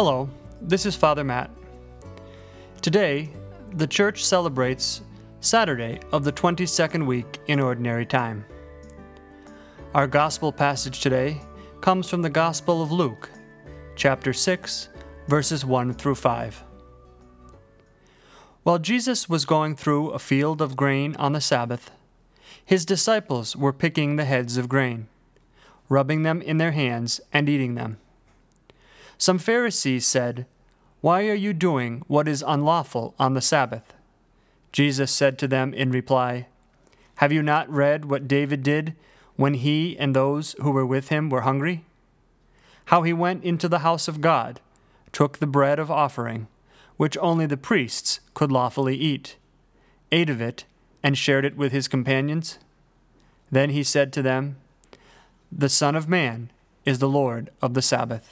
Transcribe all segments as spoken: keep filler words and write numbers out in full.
Hello, this is Father Matt. Today, the Church celebrates Saturday of the twenty-second week in Ordinary Time. Our Gospel passage today comes from the Gospel of Luke, chapter six, verses one through five. While Jesus was going through a field of grain on the Sabbath, his disciples were picking the heads of grain, rubbing them in their hands and eating them. Some Pharisees said, "Why are you doing what is unlawful on the Sabbath?" Jesus said to them in reply, "Have you not read what David did when he and those who were with him were hungry? How he went into the house of God, took the bread of offering, which only the priests could lawfully eat, ate of it, and shared it with his companions? Then he said to them, 'The Son of Man is the Lord of the Sabbath.'"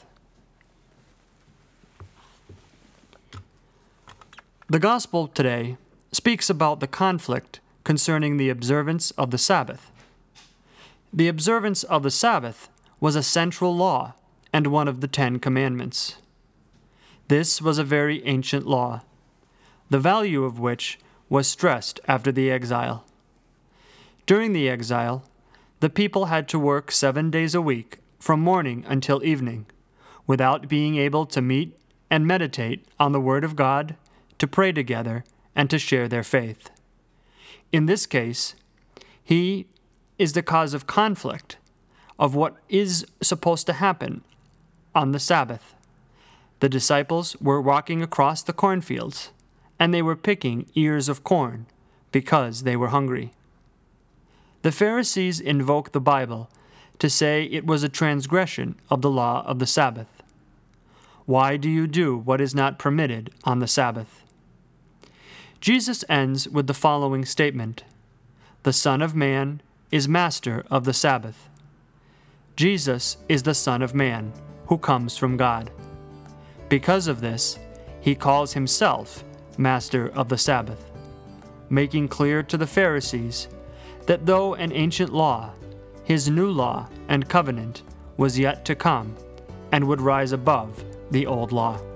The Gospel today speaks about the conflict concerning the observance of the Sabbath. The observance of the Sabbath was a central law and one of the Ten Commandments. This was a very ancient law, the value of which was stressed after the exile. During the exile, the people had to work seven days a week from morning until evening, without being able to meet and meditate on the Word of God, to pray together, and to share their faith. In this case, he is the cause of conflict of what is supposed to happen on the Sabbath. The disciples were walking across the cornfields, and they were picking ears of corn because they were hungry. The Pharisees invoke the Bible to say it was a transgression of the law of the Sabbath. Why do you do what is not permitted on the Sabbath? Jesus ends with the following statement: "The Son of Man is master of the Sabbath." Jesus is the Son of Man who comes from God. Because of this, he calls himself master of the Sabbath, making clear to the Pharisees that though an ancient law, his new law and covenant was yet to come and would rise above the old law.